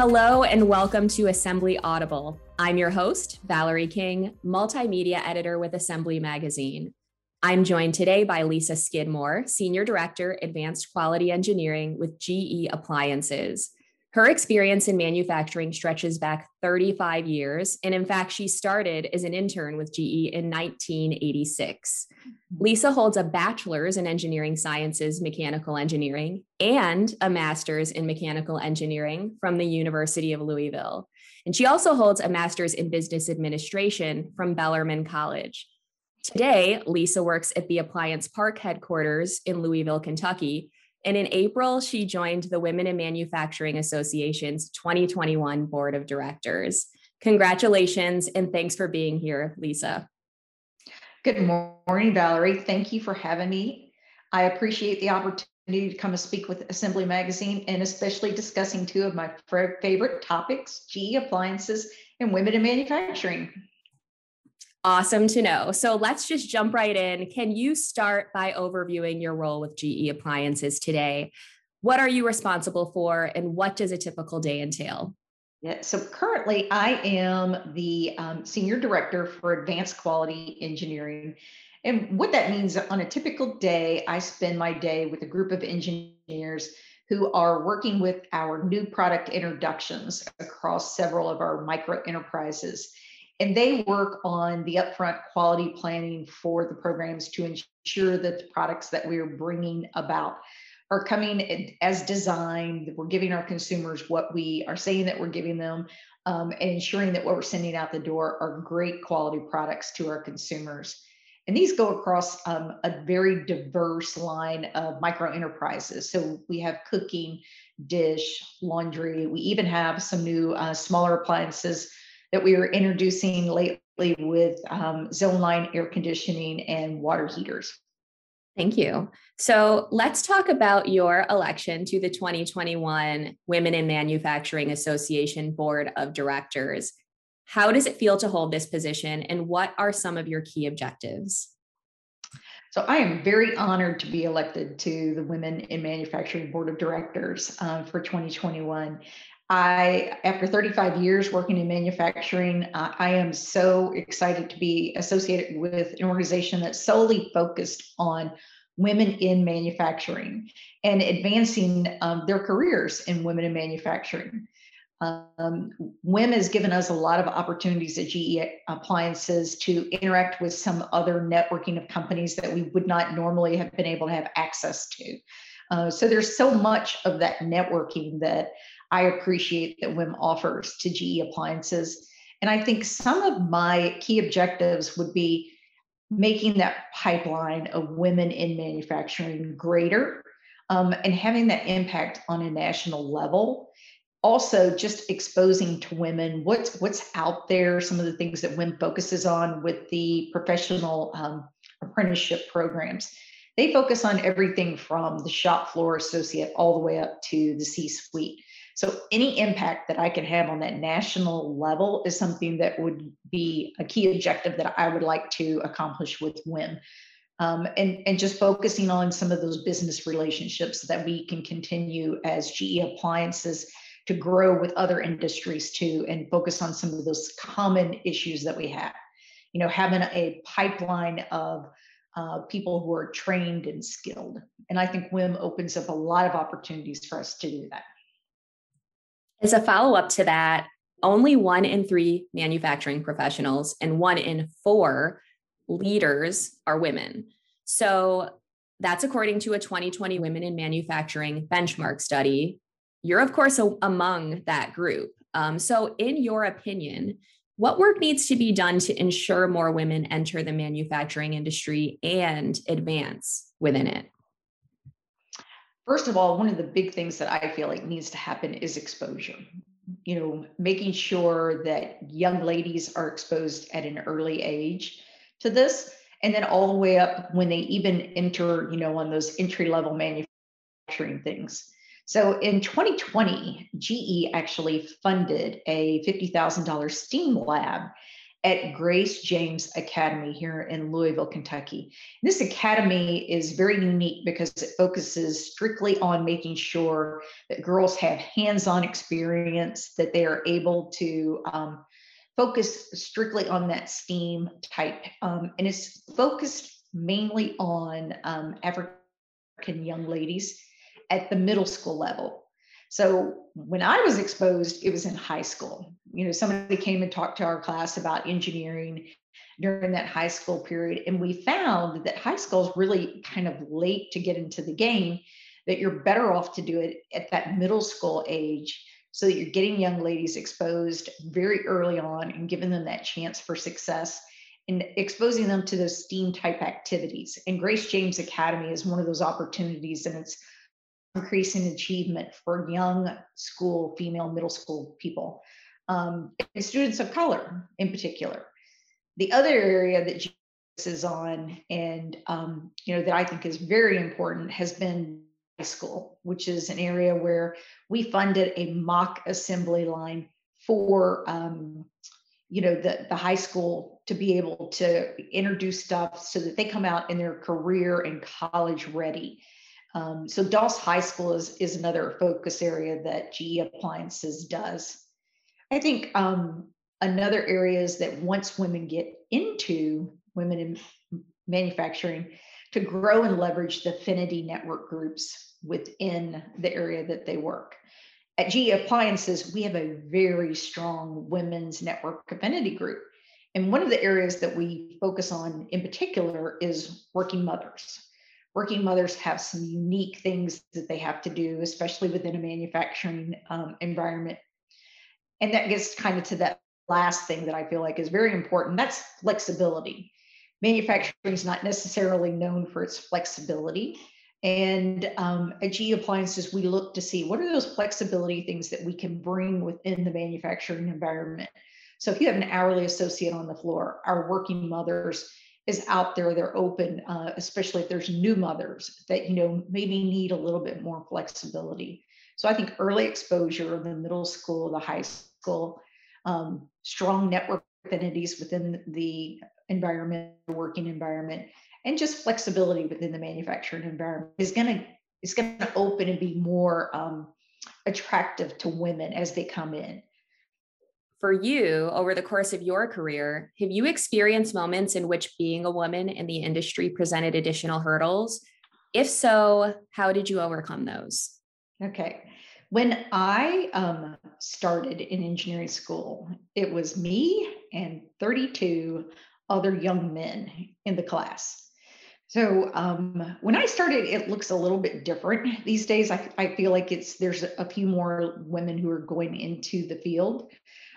Hello and welcome to Assembly Audible. I'm your host, Valerie King, multimedia editor with Assembly Magazine. I'm joined today by Lisa Skidmore, Senior Director, Advanced Quality Engineering with GE Appliances. Her experience in manufacturing stretches back 35 years, and in fact, she started as an intern with GE in 1986. Lisa holds a bachelor's in engineering sciences, mechanical engineering, and a master's in mechanical engineering from the University of Louisville. And she also holds a master's in business administration from Bellarmine College. Today, Lisa works at the Appliance Park headquarters in Louisville, Kentucky. And in April, she joined the Women in Manufacturing Association's 2021 Board of Directors. Congratulations, and thanks for being here, Lisa. Good morning, Valerie. Thank you for having me. I appreciate the opportunity to come and speak with Assembly Magazine, and especially discussing two of my favorite topics, GE Appliances and women in manufacturing. Awesome to know. So let's just jump right in. Can you start by overviewing your role with GE Appliances today? What are you responsible for, and what does a typical day entail? Yeah, so currently I am the Senior Director for Advanced Quality Engineering. And what that means, on a typical day, I spend my day with a group of engineers who are working with our new product introductions across several of our micro enterprises. And they work on the upfront quality planning for the programs to ensure that the products that we are bringing about are coming as designed, that we're giving our consumers what we are saying that we're giving them, and ensuring that what we're sending out the door are great quality products to our consumers. And these go across a very diverse line of micro enterprises. So we have cooking, dish, laundry. We even have some new smaller appliances that we are introducing lately with zone line air conditioning and water heaters. Thank you. So let's talk about your election to the 2021 Women in Manufacturing Association Board of Directors. How does it feel to hold this position, and what are some of your key objectives? So I am very honored to be elected to the Women in Manufacturing Board of Directors for 2021. After 35 years working in manufacturing, I am so excited to be associated with an organization that's solely focused on women in manufacturing and advancing their careers in women in manufacturing. WIM has given us a lot of opportunities at GE Appliances to interact with some other networking of companies that we would not normally have been able to have access to. So there's so much of that networking that I appreciate that WIM offers to GE Appliances. And I think some of my key objectives would be making that pipeline of women in manufacturing greater, and having that impact on a national level. Also, just exposing to women what's out there, some of the things that WIM focuses on with the professional apprenticeship programs. They focus on everything from the shop floor associate all the way up to the C-suite. So any impact that I can have on that national level is something that would be a key objective that I would like to accomplish with WIM. And just focusing on some of those business relationships that we can continue as GE Appliances to grow with other industries too, and focus on some of those common issues that we have. You know, having a pipeline of people who are trained and skilled. And I think WIM opens up a lot of opportunities for us to do that. As a follow-up to that, only 1 in 3 manufacturing professionals and 1 in 4 leaders are women. So that's according to a 2020 Women in Manufacturing benchmark study. You're, of course, among that group. So in your opinion, what work needs to be done to ensure more women enter the manufacturing industry and advance within it? First of all, one of the big things that I feel like needs to happen is exposure. You know, making sure that young ladies are exposed at an early age to this, and then all the way up when they even enter, you know, on those entry-level manufacturing things. So in 2020, GE actually funded a $50,000 STEAM lab. at Grace James Academy here in Louisville, Kentucky. This academy is very unique because it focuses strictly on making sure that girls have hands-on experience, that they are able to focus strictly on that STEAM type. And it's focused mainly on African young ladies at the middle school level. So when I was exposed, it was in high school. Somebody came and talked to our class about engineering during that high school period. And we found that high school is really kind of late to get into the game, that you're better off to do it at that middle school age so that you're getting young ladies exposed very early on and giving them that chance for success and exposing them to those STEAM type activities. And Grace James Academy is one of those opportunities, and it's increasing achievement for young school, female middle school people, and students of color in particular. The other area that GS is on, and that I think is very important, has been high school, which is an area where we funded a mock assembly line for the high school to be able to introduce stuff so that they come out in their career and college ready. So Doss High School is another focus area that GE Appliances does. I think another area is that once women get into women in manufacturing, to grow and leverage the affinity network groups within the area that they work. At GE Appliances, we have a very strong women's network affinity group. And one of the areas that we focus on in particular is working mothers. Working mothers have some unique things that they have to do, especially within a manufacturing environment. And that gets kind of to that last thing that I feel like is very important. That's flexibility. Manufacturing is not necessarily known for its flexibility. And at GE Appliances, we look to see what are those flexibility things that we can bring within the manufacturing environment. So if you have an hourly associate on the floor, our working mothers is out there, they're open, especially if there's new mothers that, maybe need a little bit more flexibility. So I think early exposure in the middle school, the high school, strong network affinities within the environment, working environment, and just flexibility within the manufacturing environment is going to open and be more attractive to women as they come in. For you, over the course of your career, have you experienced moments in which being a woman in the industry presented additional hurdles? If so, how did you overcome those? Okay. When I started in engineering school, it was me and 32 other young men in the class. So when I started, it looks a little bit different these days. I feel like there's a few more women who are going into the field.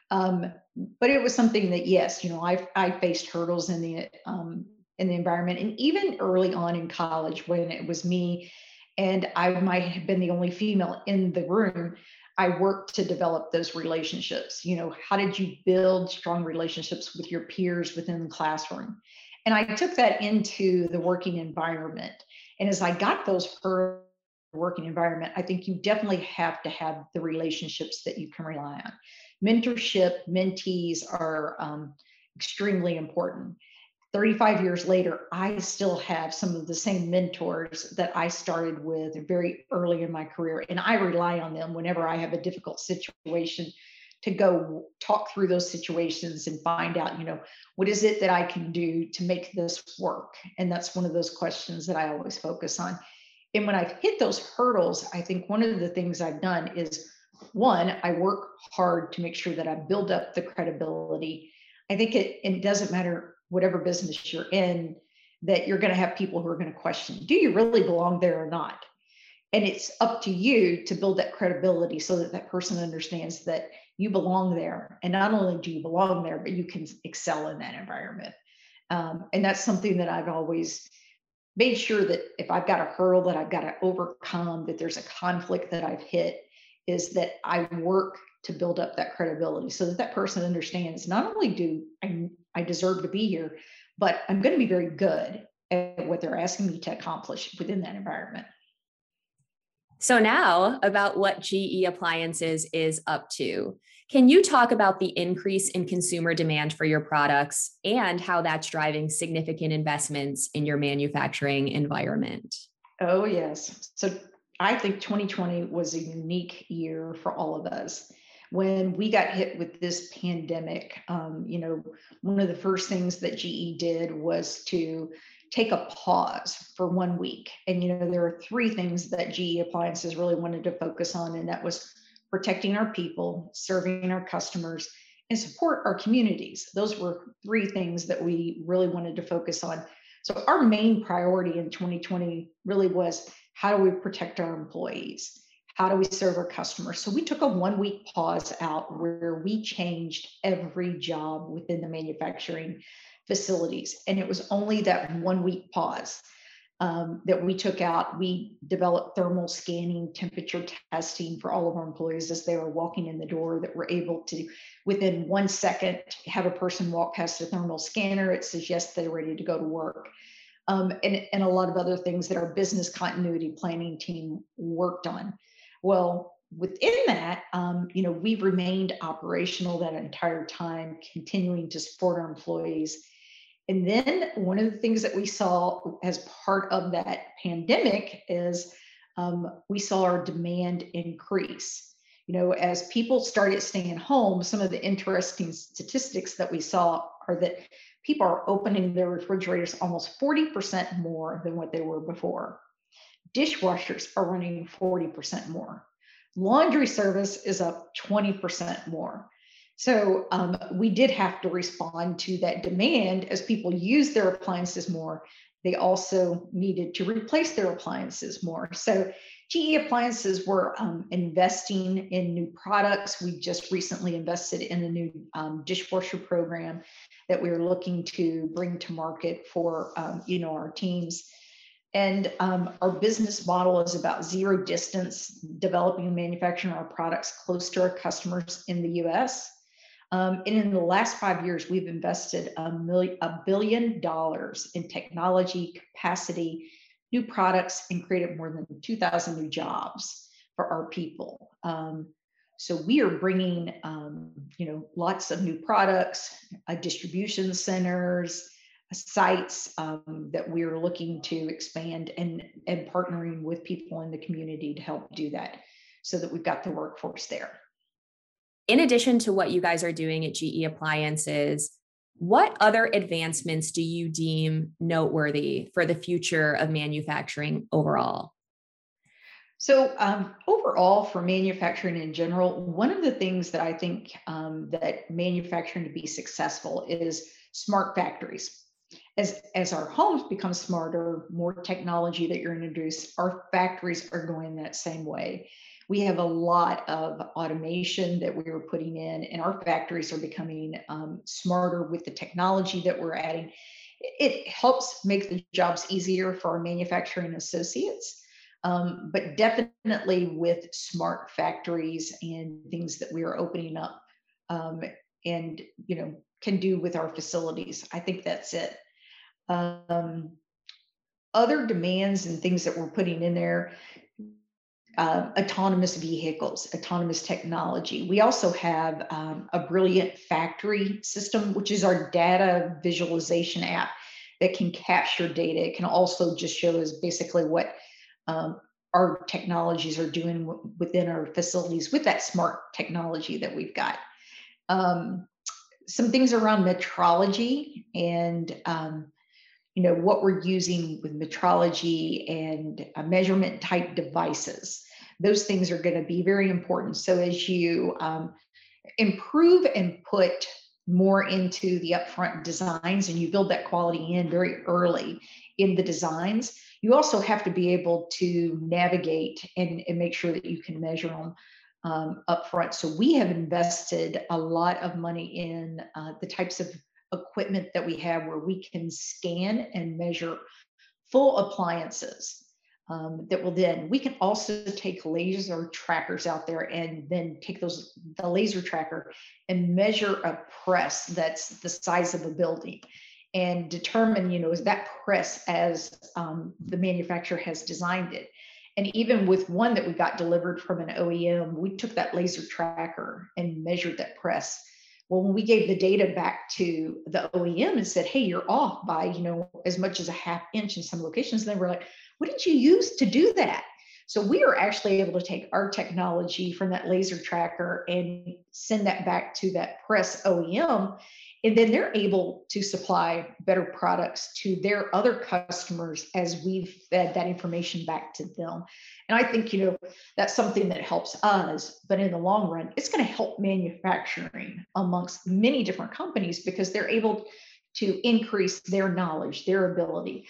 But it was something that, yes, I faced hurdles in the environment, and even early on in college when it was me, and I might have been the only female in the room. I worked to develop those relationships. How did you build strong relationships with your peers within the classroom? And I took that into the working environment. And as I got those working environment, I think you definitely have to have the relationships that you can rely on. Mentorship, mentees are extremely important. 35 years later, I still have some of the same mentors that I started with very early in my career, and I rely on them whenever I have a difficult situation to go talk through those situations and find out, what is it that I can do to make this work? And that's one of those questions that I always focus on. And when I've hit those hurdles, I think one of the things I've done is, one, I work hard to make sure that I build up the credibility. I think it doesn't matter whatever business you're in, that you're going to have people who are going to question, do you really belong there or not? And it's up to you to build that credibility so that that person understands that you belong there. And not only do you belong there, but you can excel in that environment. And that's something that I've always made sure that if I've got a hurdle that I've got to overcome, that there's a conflict that I've hit, is that I work to build up that credibility so that that person understands not only do I deserve to be here, but I'm going to be very good at what they're asking me to accomplish within that environment. So now about what GE Appliances is up to. Can you talk about the increase in consumer demand for your products and how that's driving significant investments in your manufacturing environment? Oh, yes. So I think 2020 was a unique year for all of us. When we got hit with this pandemic, one of the first things that GE did was to take a pause for 1 week. And, there are three things that GE Appliances really wanted to focus on, and that was protecting our people, serving our customers, and support our communities. Those were three things that we really wanted to focus on. So our main priority in 2020 really was, how do we protect our employees? How do we serve our customers? So we took a 1 week pause out where we changed every job within the manufacturing facilities. And it was only that 1 week pause that we took out. We developed thermal scanning, temperature testing for all of our employees as they were walking in the door, that were able to, within 1 second, have a person walk past a thermal scanner. It says, yes, they're ready to go to work. And a lot of other things that our business continuity planning team worked on. Well, within that, we've remained operational that entire time, continuing to support our employees. And then one of the things that we saw as part of that pandemic is we saw our demand increase. As people started staying home, some of the interesting statistics that we saw are that people are opening their refrigerators almost 40% more than what they were before. Dishwashers are running 40% more. Laundry service is up 20% more. So we did have to respond to that demand. As people use their appliances more, they also needed to replace their appliances more. So GE Appliances were investing in new products. We just recently invested in a new dishwasher program that we are looking to bring to market for our teams. And our business model is about zero distance, developing and manufacturing our products close to our customers in the US. And in the last 5 years, we've invested $1 billion in technology, capacity, new products, and created more than 2,000 new jobs for our people. So we are bringing, lots of new products, distribution centers, sites that we're looking to expand, and partnering with people in the community to help do that, so that we've got the workforce there. In addition to what you guys are doing at GE Appliances, what other advancements do you deem noteworthy for the future of manufacturing overall? So overall, for manufacturing in general, one of the things that I think that manufacturing to be successful is smart factories. As our homes become smarter, more technology that you're introduced, our factories are going that same way. We have a lot of automation that we are putting in, and our factories are becoming smarter with the technology that we're adding. It helps make the jobs easier for our manufacturing associates, but definitely with smart factories and things that we are opening up and can do with our facilities. I think that's it. Other demands and things that we're putting in there, autonomous vehicles, autonomous technology. We also have a Brilliant Factory system, which is our data visualization app that can capture data. It can also just show us basically what our technologies are doing within our facilities with that smart technology that we've got. Some things around metrology and what we're using with metrology and measurement type devices. Those things are going to be very important. So as you improve and put more into the upfront designs, and you build that quality in very early in the designs, you also have to be able to navigate and make sure that you can measure them upfront. So we have invested a lot of money in the types of equipment that we have where we can scan and measure full appliances that will then, we can also take laser trackers out there and then take the laser tracker and measure a press that's the size of a building and determine, is that press as the manufacturer has designed it. And even with one that we got delivered from an OEM, we took that laser tracker and measured that press. Well, when we gave the data back to the OEM and said, hey, you're off by, as much as a half inch in some locations, they were like, what did you use to do that? So we are actually able to take our technology from that laser tracker and send that back to that press OEM. And then they're able to supply better products to their other customers as we've fed that information back to them. And I think, that's something that helps us, but in the long run, it's going to help manufacturing amongst many different companies because they're able to increase their knowledge, their ability,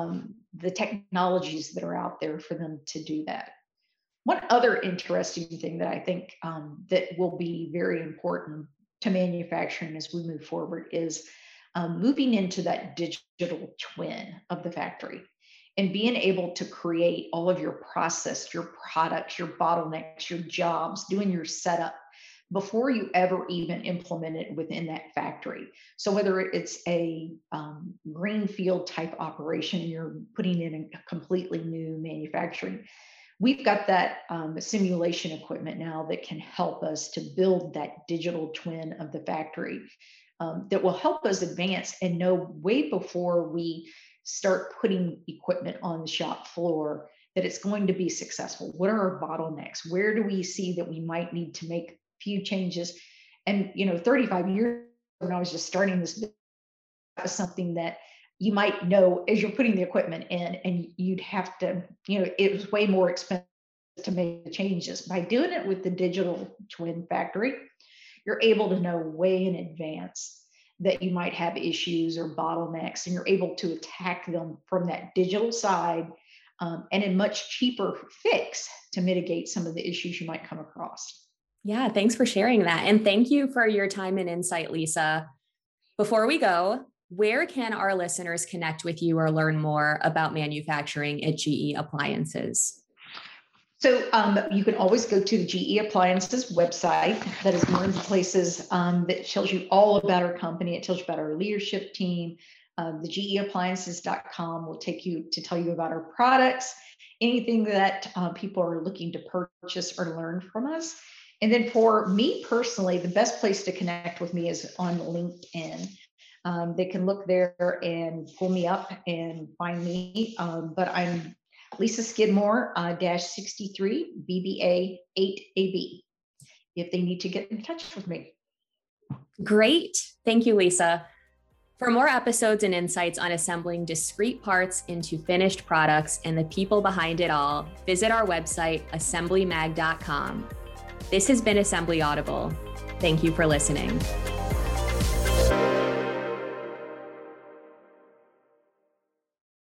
the technologies that are out there for them to do that. One other interesting thing that I think that will be very important to manufacturing as we move forward is moving into that digital twin of the factory and being able to create all of your process, your products, your bottlenecks, your jobs, doing your setup before you ever even implement it within that factory. So whether it's a greenfield type operation, you're putting in a completely new manufacturing, we've got that simulation equipment now that can help us to build that digital twin of the factory that will help us advance and know way before we start putting equipment on the shop floor that it's going to be successful. What are our bottlenecks? Where do we see that we might need to make few changes? And 35 years when I was just starting this, that was something that you might know as you're putting the equipment in, and you'd have to, it was way more expensive to make the changes. By doing it with the digital twin factory, you're able to know way in advance that you might have issues or bottlenecks, and you're able to attack them from that digital side and a much cheaper fix to mitigate some of the issues you might come across. Yeah, thanks for sharing that. And thank you for your time and insight, Lisa. Before we go, where can our listeners connect with you or learn more about manufacturing at GE Appliances? So you can always go to the GE Appliances website. That is one of the places that tells you all about our company. It tells you about our leadership team. The GEappliances.com will take you to tell you about our products, anything that people are looking to purchase or learn from us. And then for me personally, the best place to connect with me is on LinkedIn. They can look there and pull me up and find me. But I'm Lisa Skidmore, -63 BBA 8AB, if they need to get in touch with me. Great. Thank you, Lisa. For more episodes and insights on assembling discrete parts into finished products and the people behind it all, visit our website, assemblymag.com. This has been Assembly Audible. Thank you for listening.